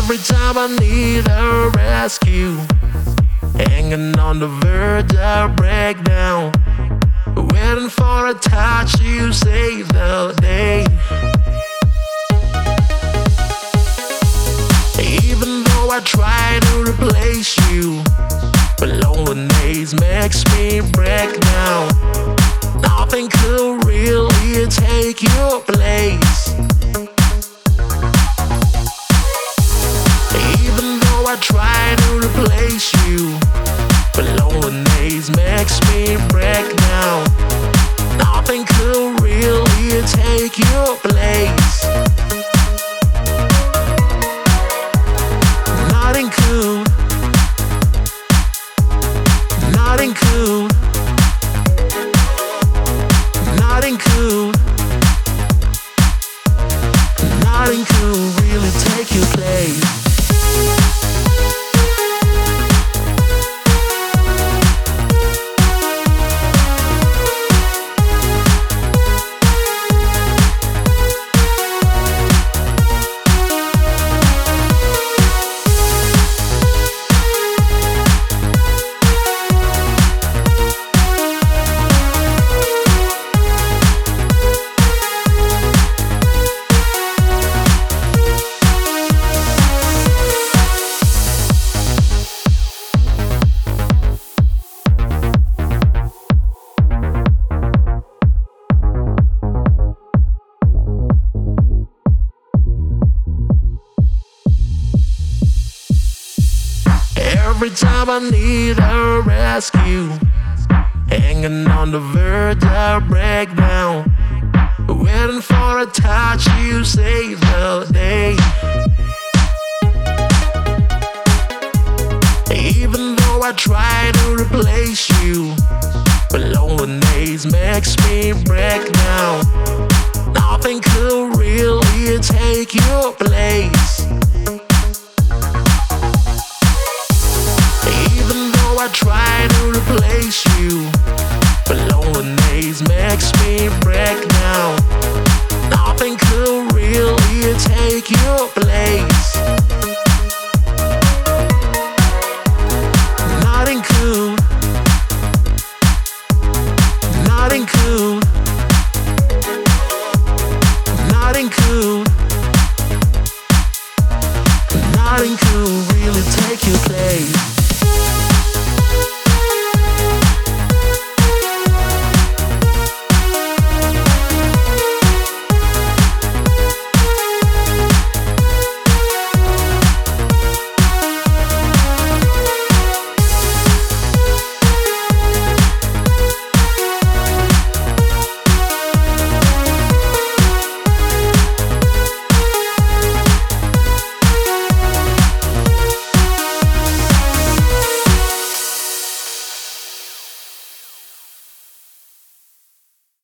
Every time I need a rescue, hanging on the verge of breakdown, waiting for a touch, you save the day. Even though I try to replace you, but loneliness makes me break down. Nothing could really take your place. Even though I try to replace you, but loneliness makes me break down. Nothing could really take your place. Nothing could. Nothing could. Nothing could. Nothing could really take your place. Every time I need a rescue, hanging on the verge of breakdown, waiting for a touch, you save the day. Even though I try to replace you, but loneliness makes me break down. Nothing could really take your place. I try to replace you, but loneliness makes me break down. Nothing could really take your place.